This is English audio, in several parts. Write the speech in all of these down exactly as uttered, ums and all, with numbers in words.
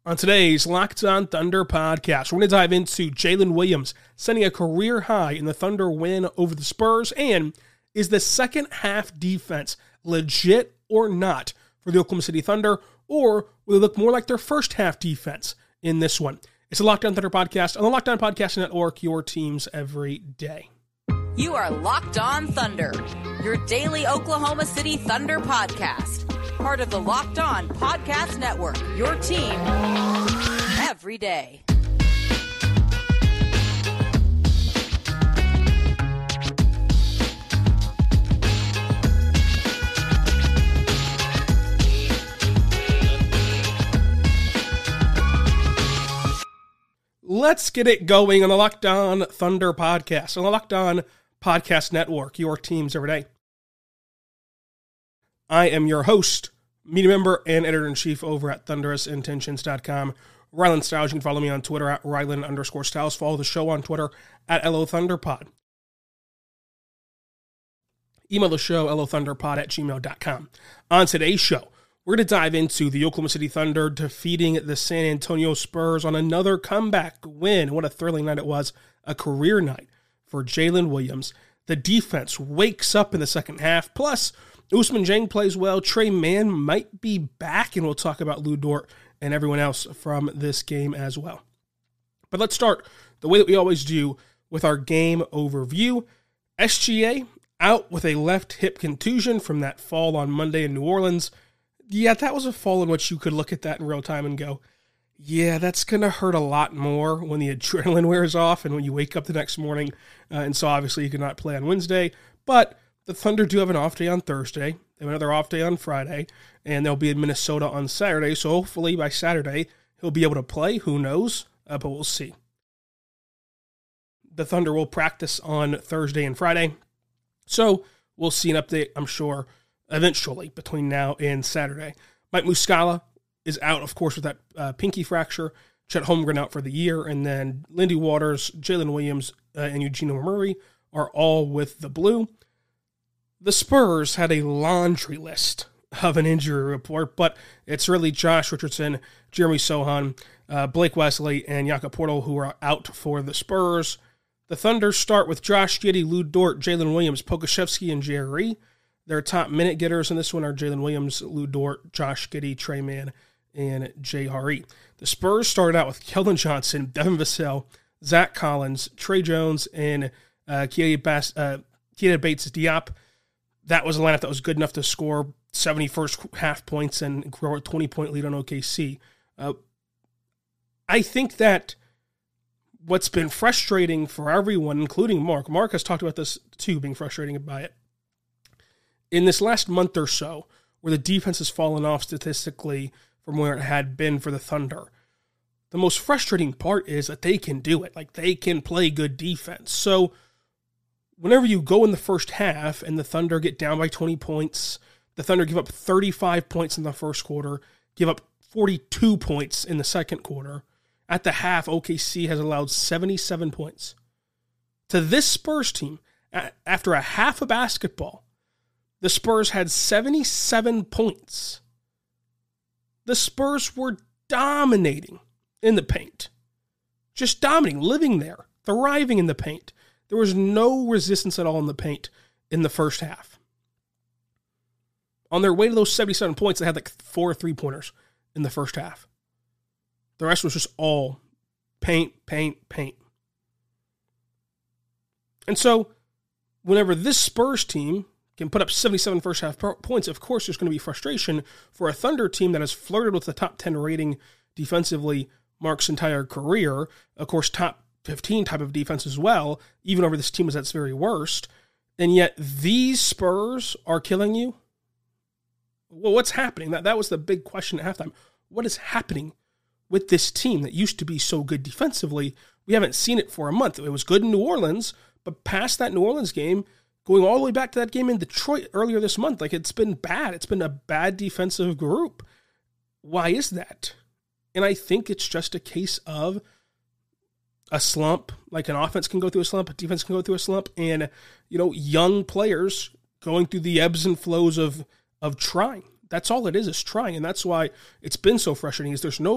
On today's Locked On Thunder podcast, we're going to dive into Jalen Williams setting a career high in the Thunder win over the Spurs, and is the second half defense legit or not for the Oklahoma City Thunder, or will it look more like their first half defense in this one? It's a Locked On Thunder podcast on the Locked On Podcast Network, your teams every day. You are Locked On Thunder, your daily Oklahoma City Thunder podcast. Part of the Locked On Podcast Network, your team every day. Let's get it going on the Locked On Thunder podcast, on the Locked On Podcast Network, your teams every day. I am your host, media member, and editor-in-chief over at thunderous intentions dot com, Rylan Stiles. You can follow me on Twitter at Rylan underscore Stiles. Follow the show on Twitter at L O Thunderpod. Email the show, L O Thunderpod at gmail dot com. On today's show, we're going to dive into the Oklahoma City Thunder defeating the San Antonio Spurs on another comeback win. What a thrilling night it was. A career night for Jalen Williams. The defense wakes up in the second half. Plus, Ousmane Dieng plays well. Tre Mann might be back, and we'll talk about Lu Dort and everyone else from this game as well. But let's start the way that we always do with our game overview. S G A out with a left hip contusion from that fall on Monday in New Orleans. Yeah, that was a fall in which you could look at that in real time and go, yeah, that's going to hurt a lot more when the adrenaline wears off and when you wake up the next morning. Uh, and so obviously you could not play on Wednesday, but the Thunder do have an off day on Thursday. They have another off day on Friday, and they'll be in Minnesota on Saturday. So hopefully by Saturday, he'll be able to play. Who knows? Uh, but we'll see. The Thunder will practice on Thursday and Friday. So we'll see an update, I'm sure, eventually between now and Saturday. Mike Muscala is out, of course, with that uh, pinky fracture. Chet Holmgren out for the year. And then Lindy Waters, Jalen Williams, uh, and Eugene Murray are all with the blue. The Spurs had a laundry list of an injury report, but it's really Josh Richardson, Jeremy Sohan, uh, Blake Wesley, and Jakob Poeltl who are out for the Spurs. The Thunder start with Josh Giddey, Lu Dort, Jalen Williams, Pokusevski, and Jerry. Their top minute getters in this one are Jalen Williams, Lu Dort, Josh Giddey, Tre Mann, and Jay Haree. The Spurs started out with Keldon Johnson, Devin Vassell, Zach Collins, Tre Jones, and uh, Keita Bas- uh, Bates-Diop. That was a lineup that was good enough to score seventy first half points and grow a twenty-point lead on O K C. Uh, I think that what's been frustrating for everyone, including Mark, Mark has talked about this too, being frustrating by it. In this last month or so, where the defense has fallen off statistically from where it had been for the Thunder, the most frustrating part is that they can do it. Like, they can play good defense. So whenever you go in the first half and the Thunder get down by twenty points, the Thunder give up thirty-five points in the first quarter, give up forty-two points in the second quarter. At the half, O K C has allowed seventy-seven points. To this Spurs team, after a half of basketball, the Spurs had seventy-seven points. The Spurs were dominating in the paint. Just dominating, living there, thriving in the paint. There was no resistance at all in the paint in the first half. On their way to those seventy-seven points, they had like four three-pointers in the first half. The rest was just all paint, paint, paint. And so, whenever this Spurs team can put up seventy-seven first half points, of course there's going to be frustration for a Thunder team that has flirted with the top ten rating defensively Mark's entire career. Of course, top fifteen type of defense as well, even over this team was at its very worst. And yet these Spurs are killing you? Well, what's happening? That, that was the big question at halftime. What is happening with this team that used to be so good defensively? We haven't seen it for a month. It was good in New Orleans, but past that New Orleans game, going all the way back to that game in Detroit earlier this month, like, it's been bad. It's been a bad defensive group. Why is that? And I think it's just a case of a slump. Like, an offense can go through a slump, a defense can go through a slump, and, you know, young players going through the ebbs and flows of of trying. That's all it is, is trying, and that's why it's been so frustrating, is there's no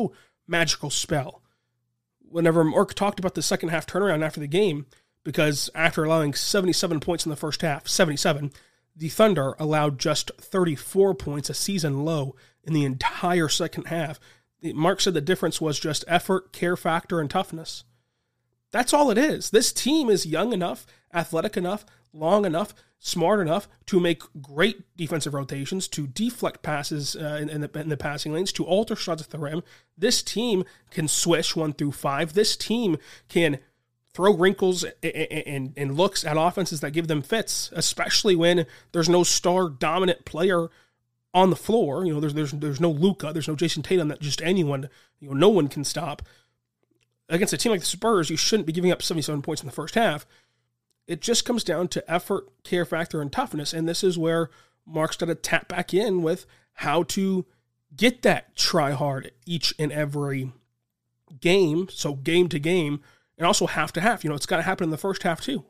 magical spell. Whenever Mark talked about the second half turnaround after the game, because after allowing seventy-seven points in the first half, seventy-seven, the Thunder allowed just thirty-four points, a season low, in the entire second half. Mark said the difference was just effort, care factor, and toughness. That's all it is. This team is young enough, athletic enough, long enough, smart enough to make great defensive rotations, to deflect passes uh, in, in, the, in the passing lanes, to alter shots at the rim. This team can swish one through five. This team can throw wrinkles and, and, and looks at offenses that give them fits, especially when there's no star dominant player on the floor. You know, there's there's there's no Luka, there's no Jason Tatum that just anyone, you know, no one can stop. Against a team like the Spurs, you shouldn't be giving up seventy-seven points in the first half. It just comes down to effort, care factor, and toughness, and this is where Mark's got to tap back in with how to get that try hard each and every game, so game to game, and also half to half. You know, it's got to happen in the first half too.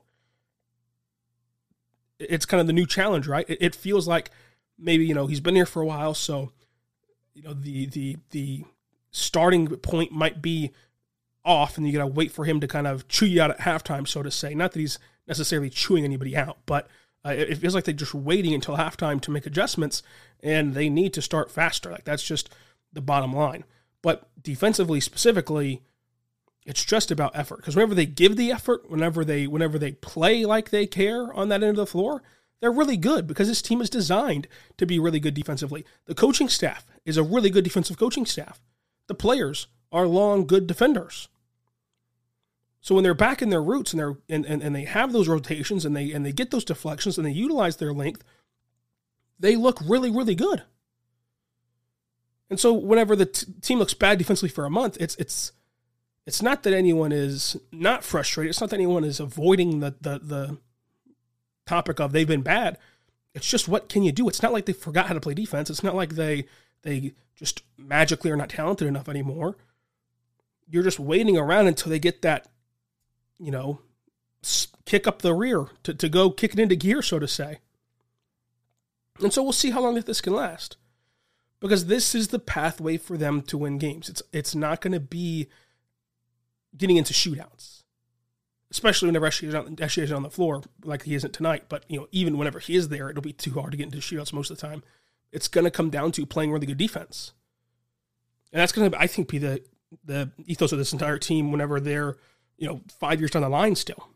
It's kind of the new challenge, right? It, it feels like maybe, you know, he's been here for a while, so, you know, the the the starting point might be off, and you got to wait for him to kind of chew you out at halftime, so to say. Not that he's necessarily chewing anybody out, but uh, it, it feels like they're just waiting until halftime to make adjustments, and they need to start faster. Like, that's just the bottom line. But defensively, specifically, it's just about effort. Because whenever they give the effort, whenever they whenever they play like they care on that end of the floor, they're really good, because this team is designed to be really good defensively. The coaching staff is a really good defensive coaching staff. The players are long, good defenders. So when they're back in their roots and they're and, and, and they have those rotations and they and they get those deflections and they utilize their length, they look really, really good. And so whenever the t- team looks bad defensively for a month, it's it's it's not that anyone is not frustrated. It's not that anyone is avoiding the the the topic of they've been bad. It's just, what can you do? It's not like they forgot how to play defense. It's not like they they just magically are not talented enough anymore. You're just waiting around until they get that, you know, kick up the rear to, to go kick it into gear, so to say. And so we'll see how long that this can last, because this is the pathway for them to win games. It's it's not going to be getting into shootouts, especially whenever Eschi is on, Eschi is on the floor like he isn't tonight. But, you know, even whenever he is there, it'll be too hard to get into shootouts most of the time. It's going to come down to playing really good defense. And that's going to, I think, be the, the ethos of this entire team whenever they're, you know, five years down the line still.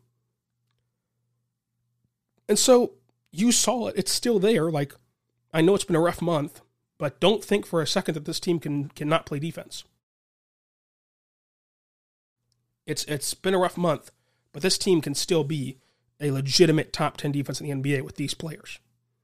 And so you saw it. It's still there. Like, I know it's been a rough month, but don't think for a second that this team can cannot play defense. It's It's been a rough month, but this team can still be a legitimate top ten defense in the N B A with these players.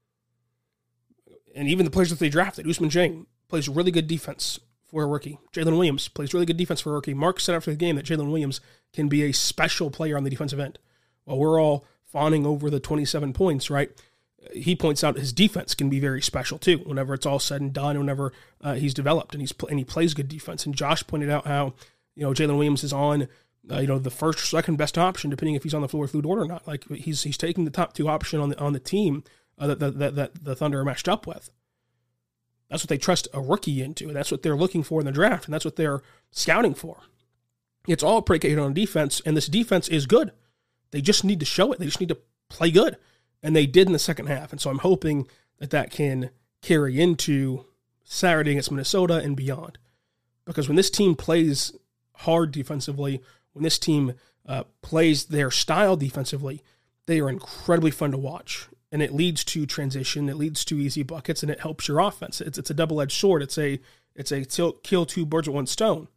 And even the players that they drafted, Ousmane Dieng plays really good defense for a rookie. Jalen Williams plays really good defense for a rookie. Mark said after the game that Jalen Williams can be a special player on the defensive end. While we're all fawning over the twenty-seven points, right? He points out his defense can be very special too. Whenever it's all said and done, whenever uh, he's developed and he's and he plays good defense. And Josh pointed out how, you know, Jalen Williams is on, uh, you know, the first or second best option depending if he's on the floor with Lou Dort or not. Like, he's he's taking the top two option on the on the team uh, that, that that the Thunder are matched up with. That's what they trust a rookie into, and that's what they're looking for in the draft, and that's what they're scouting for. It's all predicated on defense, and this defense is good. They just need to show it. They just need to play good, and they did in the second half. And so I'm hoping that that can carry into Saturday against Minnesota and beyond. Because when this team plays hard defensively, when this team uh, plays their style defensively, they are incredibly fun to watch. And it leads to transition, it leads to easy buckets, and it helps your offense. It's it's a double-edged sword. It's a it's a kill two birds with one stone.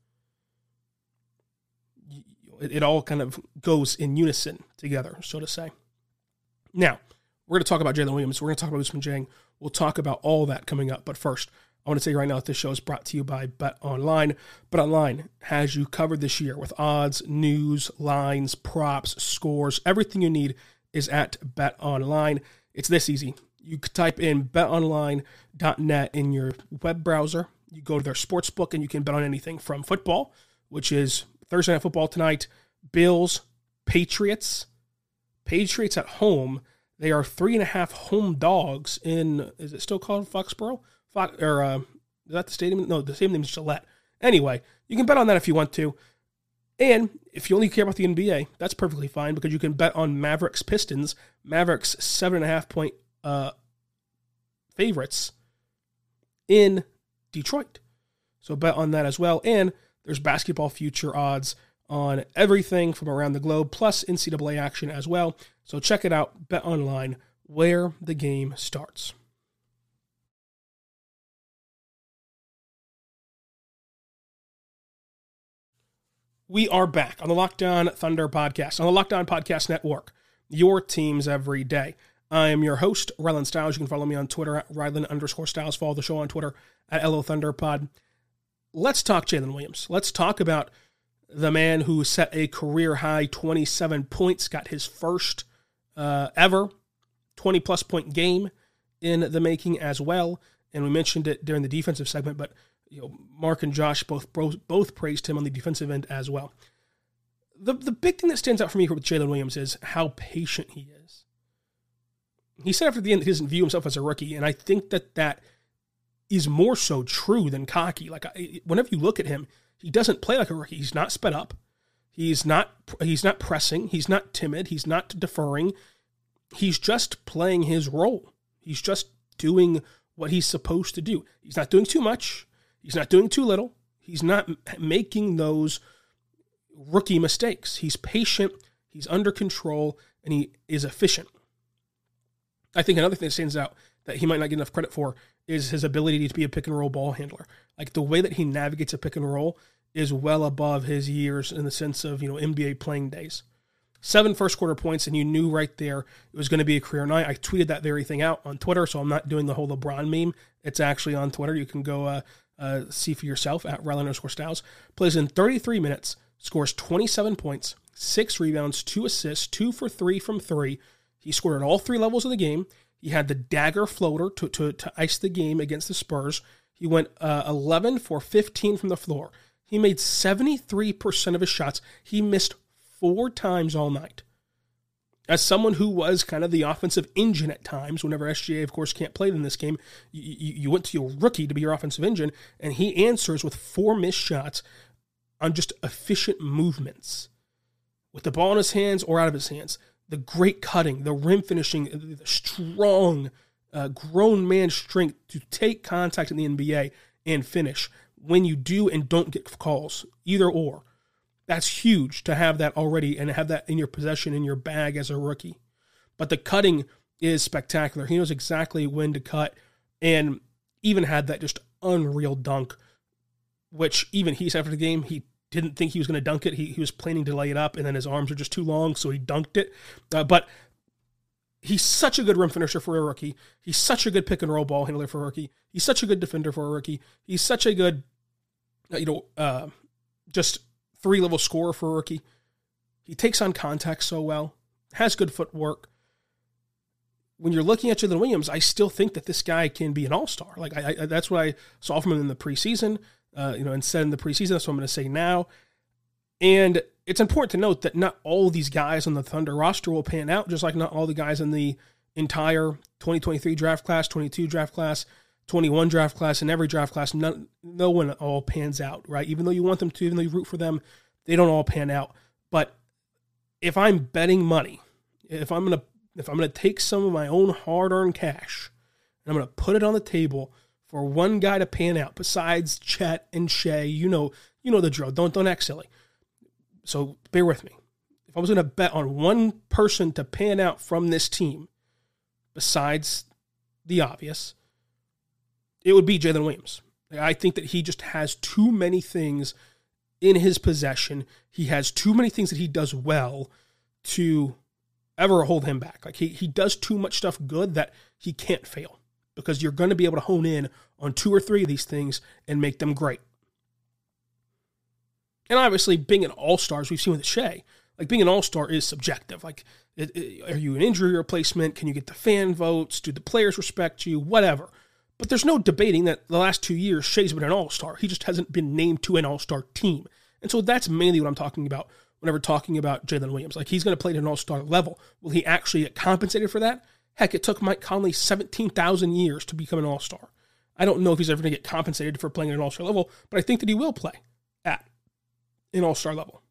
It, it all kind of goes in unison together, so to say. Now, we're going to talk about Jalen Williams. We're going to talk about Ousmane Dieng. We'll talk about all that coming up. But first, I want to tell you right now that this show is brought to you by BetOnline. BetOnline has you covered this year with odds, news, lines, props, scores. Everything you need is at BetOnline. It's this easy. You type in bet online dot net in your web browser. You go to their sports book and you can bet on anything from football, which is Thursday Night Football tonight, Bills, Patriots. Patriots at home. They are three and a half home dogs in, is it still called Foxborough? Fox, or uh, is that the stadium? No, the stadium name is Gillette Anyway, you can bet on that if you want to. And if you only care about the N B A, that's perfectly fine because you can bet on Mavericks Pistons. Mavericks seven and a half point uh, favorites in Detroit. So bet on that as well. And there's basketball future odds on everything from around the globe, plus N C double A action as well. So check it out, Bet Online, where the game starts. We are back on the Locked On Thunder podcast, on the Locked On Podcast Network, your teams every day. I am your host, Rylan Stiles. You can follow me on Twitter at Rylan underscore Stiles. Follow the show on Twitter at L O Thunder Pod. Let's talk Jalen Williams. Let's talk about the man who set a career-high twenty-seven points, got his first uh, ever twenty-plus point game in the making as well. And we mentioned it during the defensive segment, but you know, Mark and Josh both both praised him on the defensive end as well. The the big thing that stands out for me with Jalen Williams is how patient he is. He said after the end that he doesn't view himself as a rookie, and I think that that is more so true than cocky. Like I, whenever you look at him, he doesn't play like a rookie. He's not sped up. He's not he's not pressing. He's not timid. He's not deferring. He's just playing his role. He's just doing what he's supposed to do. He's not doing too much. He's not doing too little. He's not making those rookie mistakes. He's patient, he's under control, and he is efficient. I think another thing that stands out that he might not get enough credit for is his ability to be a pick-and-roll ball handler. Like, the way that he navigates a pick-and-roll is well above his years in the sense of, you know, N B A playing days. Seven first-quarter points, and you knew right there it was going to be a career night. I tweeted that very thing out on Twitter, so I'm not doing the whole LeBron meme. It's actually on Twitter. You can go uh, uh, see for yourself at Rylan underscore Stiles. Plays in thirty-three minutes, scores twenty-seven points, six rebounds, two assists, two for three from three. He scored at all three levels of the game. He had the dagger floater to, to, to ice the game against the Spurs. He went uh, eleven for fifteen from the floor. He made seventy-three percent of his shots. He missed four times all night. As someone who was kind of the offensive engine at times, whenever S G A, of course, can't play in this game, you, you, you went to your rookie to be your offensive engine, and he answers with four missed shots on just efficient movements. With the ball in his hands or out of his hands. The great cutting, the rim finishing, the strong, uh, grown man strength to take contact in the N B A and finish when you do and don't get calls, either or. That's huge to have that already and have that in your possession, in your bag as a rookie. But the cutting is spectacular. He knows exactly when to cut and even had that just unreal dunk, which even he said after the game, he didn't think he was going to dunk it. He, he was planning to lay it up, and then his arms were just too long, so he dunked it. Uh, but he's such a good rim finisher for a rookie. He's such a good pick-and-roll ball handler for a rookie. He's such a good defender for a rookie. He's such a good, you know, uh, just three-level scorer for a rookie. He takes on contact so well, has good footwork. When you're looking at Jalen Williams, I still think that this guy can be an all-star. Like I, I, that's what I saw from him in the preseason. Uh, you know, and said in the preseason, that's what I'm going to say now. And it's important to note that not all these guys on the Thunder roster will pan out, just like not all the guys in the entire twenty twenty-three draft class, twenty-two draft class, twenty-one draft class, and every draft class, no, no one all pans out, right? Even though you want them to, even though you root for them, they don't all pan out. But if I'm betting money, if I'm going to if I'm going to take some of my own hard-earned cash, and I'm going to put it on the table for one guy to pan out besides Chet and Shea, you know, you know the drill. Don't don't act silly. So bear with me. If I was going to bet on one person to pan out from this team, besides the obvious, it would be Jalen Williams. I think that he just has too many things in his possession. He has too many things that he does well to ever hold him back. Like he he does too much stuff good that he can't fail. Because you're going to be able to hone in on two or three of these things and make them great. And obviously, being an all-star, as we've seen with Shea, like being an all-star is subjective. Like, it, it, are you an injury replacement? Can you get the fan votes? Do the players respect you? Whatever. But there's no debating that the last two years, Shea's been an all-star. He just hasn't been named to an all-star team. And so that's mainly what I'm talking about whenever talking about Jalen Williams. Like, he's going to play at an all-star level. Will he actually get compensated for that? Heck, it took Mike Conley seventeen thousand years to become an all-star. I don't know if he's ever going to get compensated for playing at an all-star level, but I think that he will play at an all-star level.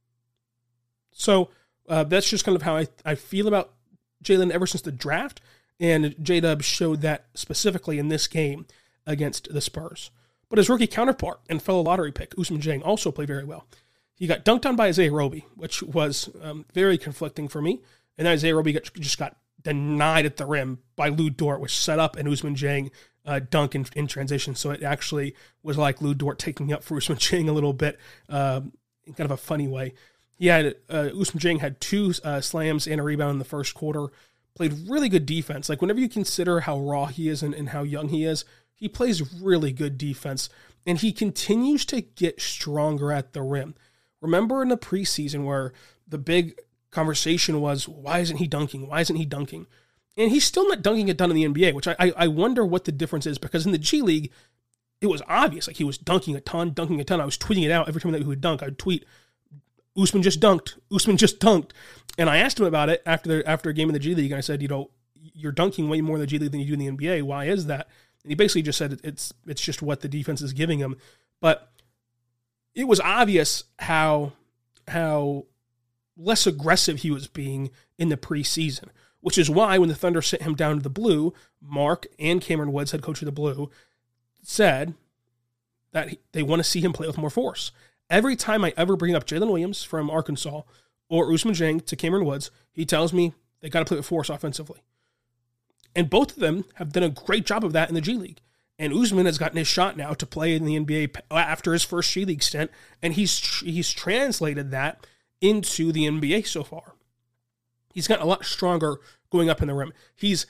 So uh, that's just kind of how I, I feel about Jalen ever since the draft, and J-Dub showed that specifically in this game against the Spurs. But his rookie counterpart and fellow lottery pick, Ousmane Dieng, also played very well. He got dunked on by Isaiah Roby, which was um, very conflicting for me. And then Isaiah Roby got, just got denied at the rim by Lou Dort, which set up an Ousmane Dieng uh, dunk in, in transition. So it actually was like Lou Dort taking up for Ousmane Dieng a little bit um, in kind of a funny way. He had, uh, Ousmane Dieng had two uh, slams and a rebound in the first quarter, played really good defense. Like whenever you consider how raw he is and, and how young he is, he plays really good defense, and he continues to get stronger at the rim. Remember in the preseason where the big conversation was, why isn't he dunking? Why isn't he dunking? And he's still not dunking a ton in the N B A, which I, I, I wonder what the difference is, because in the G League, it was obvious. Like he was dunking a ton, dunking a ton. I was tweeting it out every time that he would dunk. I would tweet, Ousmane just dunked. Ousmane just dunked. And I asked him about it after the, after a game in the G League, and I said, you know, you're dunking way more in the G League than you do in the N B A. Why is that? And he basically just said it's it's just what the defense is giving him. But it was obvious how how less aggressive he was being in the preseason, which is why when the Thunder sent him down to the Blue, Mark and Cameron Woods, head coach of the Blue, said that he, they want to see him play with more force. Every time I ever bring up Jalen Williams from Arkansas or Ousmane Dieng to Cameron Woods, he tells me they got to play with force offensively. And both of them have done a great job of that in the G League. And Ousmane has gotten his shot now to play in the N B A after his first G League stint, and he's he's translated that into the N B A so far. He's gotten a lot stronger going up in the rim. He's,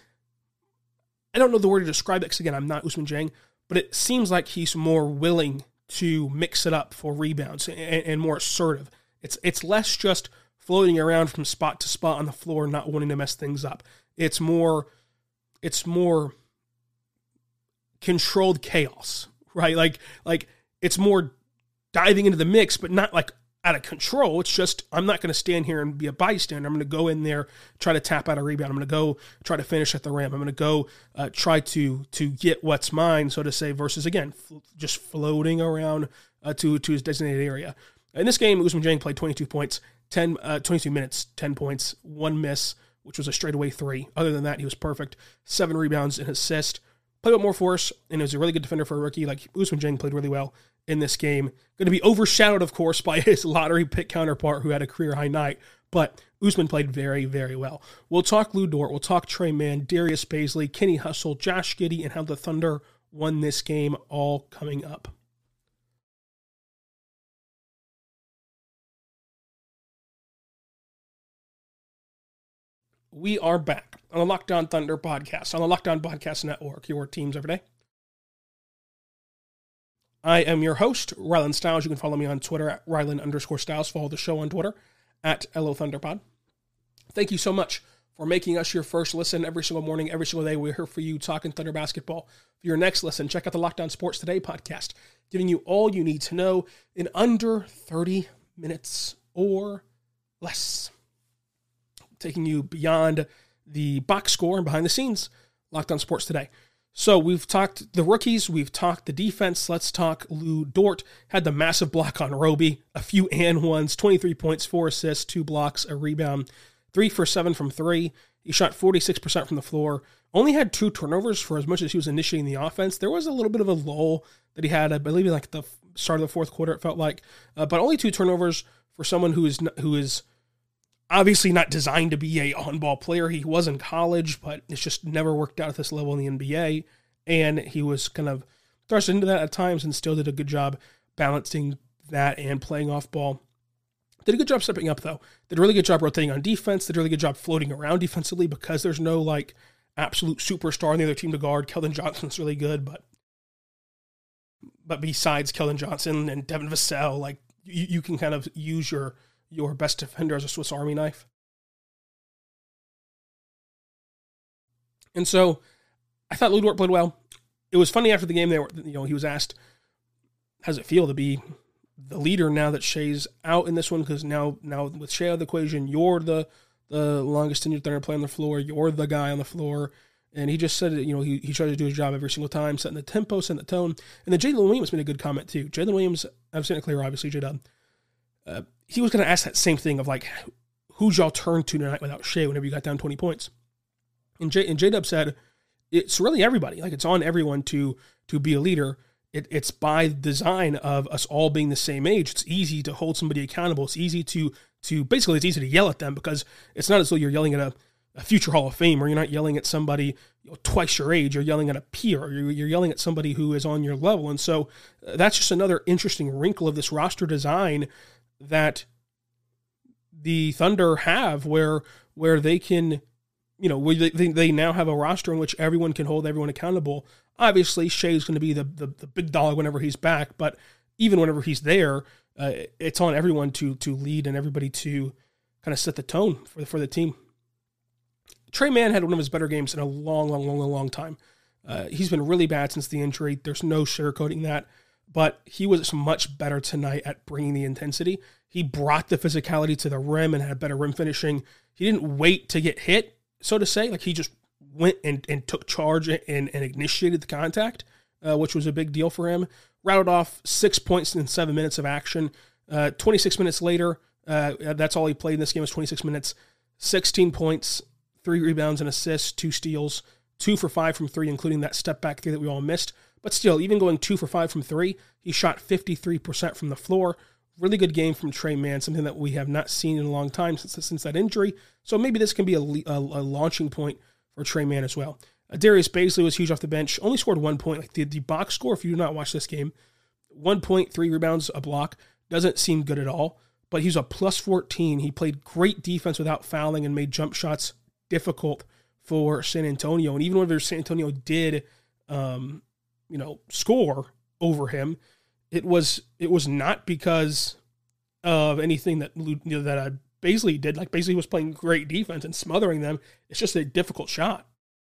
I don't know the word to describe it, because again, I'm not Ousmane Dieng, but it seems like he's more willing to mix it up for rebounds and, and more assertive. It's it's less just floating around from spot to spot on the floor, not wanting to mess things up. It's more, it's more controlled chaos, right? Like, like it's more diving into the mix, but not like out of control. It's just, I'm not going to stand here and be a bystander. I'm going to go in there, try to tap out a rebound. I'm going to go try to finish at the rim. I'm going to go uh, try to to get what's mine, so to say, versus, again, f- just floating around uh, to, to his designated area. In this game, Ousmane Dieng played twenty-two points, ten, uh, twenty-two minutes, ten points, one miss, which was a straightaway three. Other than that, he was perfect. Seven rebounds and assist. Played with more force, and is a really good defender for a rookie. Like, Ousmane Dieng played really well in this game. Going to be overshadowed, of course, by his lottery pick counterpart who had a career-high night. But Ousmane played very, very well. We'll talk Lou Dort. We'll talk Tre Mann, Darius Bazley, Kenny Hustle, Josh Giddey, and how the Thunder won this game, all coming up. We are back on the Locked On Thunder podcast, on the Locked On Podcast Network, your teams every day. I am your host, Rylan Stiles. You can follow me on Twitter at Rylan underscore Stiles. Follow the show on Twitter at L O Thunderpod. Thank you so much for making us your first listen every single morning, every single day. We're here for you talking Thunder basketball. For your next listen, check out the Locked On Sports Today podcast, giving you all you need to know in under thirty minutes or less. Taking you beyond the box score and behind the scenes, Locked On Sports Today. So we've talked the rookies, we've talked the defense. Let's talk Lou Dort. Had the massive block on Roby, a few and ones, twenty-three points, four assists, two blocks, a rebound, three for seven from three. He shot forty-six percent from the floor. Only had two turnovers for as much as he was initiating the offense. There was a little bit of a lull that he had, I believe, like at the start of the fourth quarter, it felt like. Uh, but only two turnovers for someone who is who is obviously not designed to be a on-ball player. He was in college, but it's just never worked out at this level in the N B A. And he was kind of thrust into that at times and still did a good job balancing that and playing off ball. Did a good job stepping up, though. Did a really good job rotating on defense. Did a really good job floating around defensively because there's no, like, absolute superstar on the other team to guard. Keldon Johnson's really good, but but besides Keldon Johnson and Devin Vassell, like, you, you can kind of use your your best defender as a Swiss Army knife. And so I thought Lou Dort played well. It was funny after the game, they were, you know, he was asked, how does it feel to be the leader now that Shai's out in this one? Because now, now with Shai out of the equation, you're the, the longest tenured Thunder player on the floor. You're the guy on the floor. And he just said, you know, he, he tried to do his job every single time, setting the tempo, setting the tone. And then Jalen Williams made a good comment too. Jalen Williams, I've seen it clear, obviously, J-Dub. Uh, he was going to ask that same thing of like, who'd y'all turn to tonight without Shai whenever you got down twenty points? And, J, and J-Dub said, it's really everybody. Like, it's on everyone to to be a leader. It, it's by design of us all being the same age. It's easy to hold somebody accountable. It's easy to, to basically, it's easy to yell at them because it's not as though you're yelling at a a future Hall of Fame, or you're not yelling at somebody you know, twice your age. You're yelling at a peer, or you're, you're yelling at somebody who is on your level. And so uh, that's just another interesting wrinkle of this roster design that the Thunder have, where where they can, you know, where they, they now have a roster in which everyone can hold everyone accountable. Obviously, Shai's going to be the, the the big dog whenever he's back, but even whenever he's there, uh, it's on everyone to to lead and everybody to kind of set the tone for for the team. Tre Mann had one of his better games in a long, long, long, long, long time. Uh, he's been really bad since the injury. There's no sugarcoating that. But he was much better tonight at bringing the intensity. He brought the physicality to the rim and had better rim finishing. He didn't wait to get hit, so to say. Like, he just went and, and took charge and, and initiated the contact, uh, which was a big deal for him. Routed off six points in seven minutes of action. Uh, twenty-six minutes later, uh, that's all he played in this game was twenty-six minutes. sixteen points. Three rebounds and assists, two steals, two for five from three, including that step back three that we all missed. But still, even going two for five from three, he shot fifty-three percent from the floor. Really good game from Tre Mann, something that we have not seen in a long time since since that injury. So maybe this can be a, a, a launching point for Tre Mann as well. Uh, Darius Bazley was huge off the bench, only scored one point. Like the, the box score, if you do not watch this game, one point, three rebounds, a block, doesn't seem good at all. But he's a plus fourteen. He played great defense without fouling and made jump shots difficult for San Antonio. And even whenever San Antonio did, um, you know, score over him, it was it was not because of anything that you know, that uh, Bazley did. Like, Bazley was playing great defense and smothering them. It's just a difficult shot.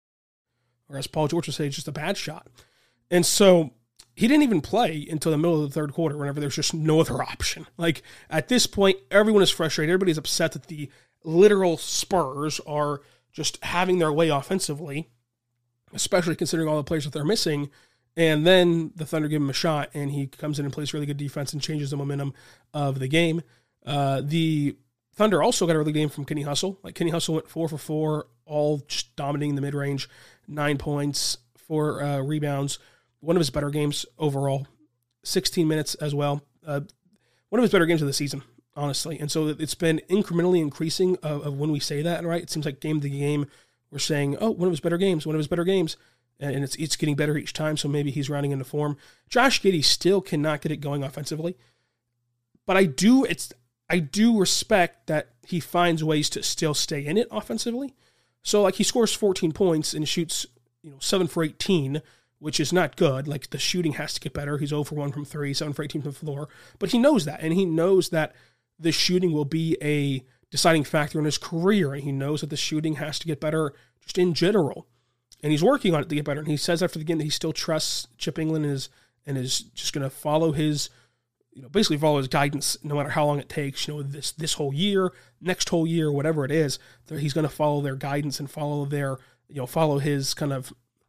Or as Paul George would say, it's just a bad shot. And so he didn't even play until the middle of the third quarter whenever there's just no other option. Like, at this point, everyone is frustrated. Everybody's upset that the literal Spurs are just having their way offensively, especially considering all the players that they're missing. And then the Thunder give him a shot, and he comes in and plays really good defense and changes the momentum of the game. Uh, the Thunder also got a really good game from Kenny Hustle. Like, Kenny Hustle went four for four, all just dominating the mid-range, nine points, four uh, rebounds. One of his better games overall, sixteen minutes as well. Uh, one of his better games of the season, honestly. And so it's been incrementally increasing of, of when we say that, right? It seems like game to game, we're saying, oh, one of his better games, one of his better games. And it's it's getting better each time, so maybe he's rounding into form. Josh Giddey still cannot get it going offensively. But I do it's I do respect that he finds ways to still stay in it offensively. So, like, he scores fourteen points and shoots, you know, seven for eighteen, which is not good. Like, the shooting has to get better. He's zero for one from three, seven for eighteen from the floor. But he knows that, and he knows that the shooting will be a deciding factor in his career, and he knows that the shooting has to get better just in general. And he's working on it to get better. And he says after the game that he still trusts Chip Engelland and is, and is just going to follow his, you know, basically follow his guidance no matter how long it takes, you know, this this whole year, next whole year, whatever it is, he's going to follow their guidance and follow their, you know, follow his kind of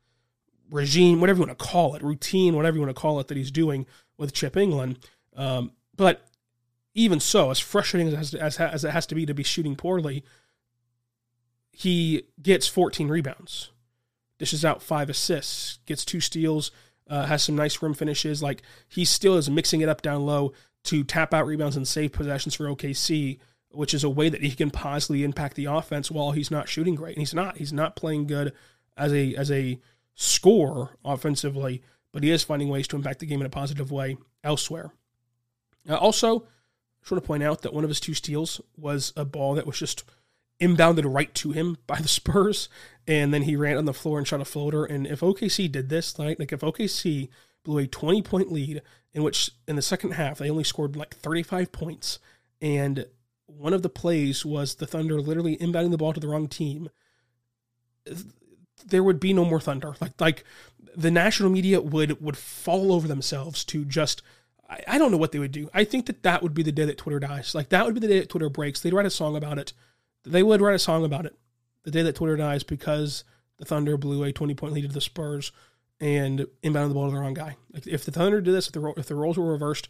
regime, whatever you want to call it, routine, whatever you want to call it, that he's doing with Chip Engelland. Um, but even so, as frustrating as, as, as it has to be to be shooting poorly, he gets fourteen rebounds. Dishes out five assists, gets two steals, uh, has some nice rim finishes. Like, he still is mixing it up down low to tap out rebounds and save possessions for O K C, which is a way that he can positively impact the offense while he's not shooting great. And he's not. He's not playing good as a as a scorer offensively, but he is finding ways to impact the game in a positive way elsewhere. Uh, also, I just want to point out that one of his two steals was a ball that was just inbounded right to him by the Spurs, and then he ran on the floor and shot a floater. And if O K C did this, like, like if O K C blew a twenty-point lead, in which in the second half they only scored like thirty-five points, and one of the plays was the Thunder literally inbounding the ball to the wrong team, there would be no more Thunder. Like, like the national media would would fall over themselves to just, I, I don't know what they would do. I think that that would be the day that Twitter dies. Like, that would be the day that Twitter breaks. They'd write a song about it. They would write a song about it the day that Twitter dies, because the Thunder blew a twenty-point lead to the Spurs and inbounded the ball to the wrong guy. Like if the Thunder did this, if the, if the roles were reversed,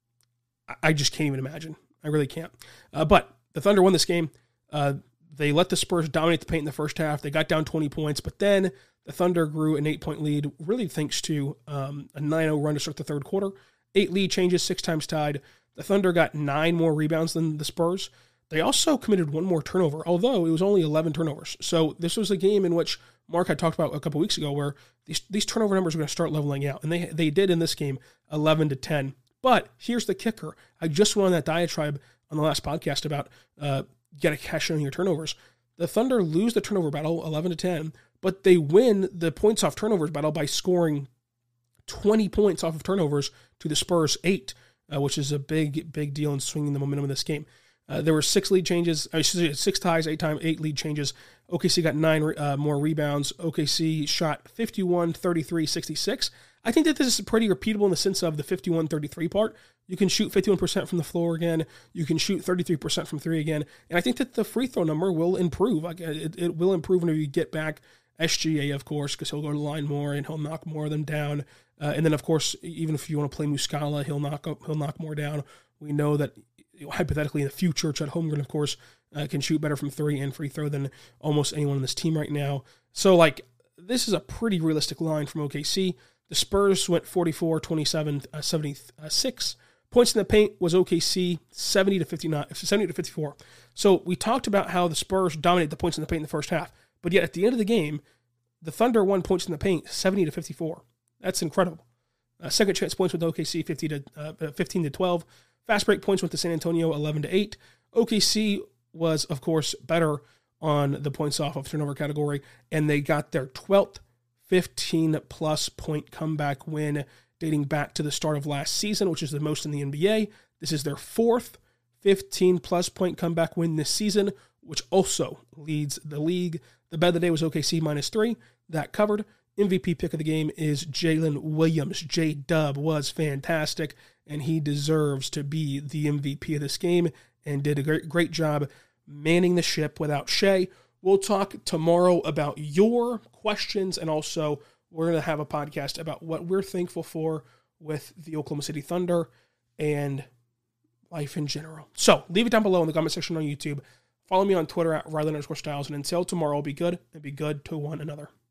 I just can't even imagine. I really can't. Uh, but the Thunder won this game. Uh, they let the Spurs dominate the paint in the first half. They got down twenty points, but then the Thunder grew an eight-point lead, really thanks to um, a nine oh run to start the third quarter. Eight lead changes, six times tied. The Thunder got nine more rebounds than the Spurs. They also committed one more turnover, although it was only eleven turnovers. So this was a game in which Mark had talked about a couple weeks ago where these, these turnover numbers are going to start leveling out, and they they did in this game, eleven to ten. But here's the kicker. I just went on that diatribe on the last podcast about uh, get a cash in on your turnovers. The Thunder lose the turnover battle eleven to ten, but they win the points off turnovers battle by scoring twenty points off of turnovers to the Spurs eight, uh, which is a big, big deal in swinging the momentum of this game. Uh, there were six lead changes, I should say six ties, eight time, eight lead changes. O K C got nine uh, more rebounds. O K C shot fifty-one, thirty-three, sixty-six. I think that this is pretty repeatable in the sense of the fifty-one thirty-three part. You can shoot fifty-one percent from the floor again. You can shoot thirty-three percent from three again. And I think that the free throw number will improve. Like it, it will improve whenever you get back S G A, of course, because he'll go to the line more and he'll knock more of them down. Uh, and then, of course, even if you want to play Muscala, he'll knock up, he'll knock more down. We know that hypothetically in the future, Chet Holmgren, of course, uh, can shoot better from three and free throw than almost anyone on this team right now. So, like, this is a pretty realistic line from O K C. The Spurs went forty-four, twenty-seven, uh, seventy-six. Points in the paint was O K C seventy to fifty-nine, seventy to fifty-four. So we talked about how the Spurs dominated the points in the paint in the first half, but yet at the end of the game, the Thunder won points in the paint seventy to fifty-four. That's incredible. Uh, second chance points with O K C fifty to uh, fifteen to twelve. Fast break points went to San Antonio eleven to eight. O K C was, of course, better on the points off of turnover category, and they got their twelfth fifteen-plus point comeback win dating back to the start of last season, which is the most in the N B A. This is their fourth fifteen-plus point comeback win this season, which also leads the league. The bet of the day was O K C minus three. That covered. M V P pick of the game is Jalen Williams. J-Dub was fantastic, and he deserves to be the M V P of this game and did a great, great job manning the ship without Shea. We'll talk tomorrow about your questions, and also we're going to have a podcast about what we're thankful for with the Oklahoma City Thunder and life in general. So leave it down below in the comment section on YouTube. Follow me on Twitter at Riley underscore Styles, and until tomorrow, be good and be good to one another.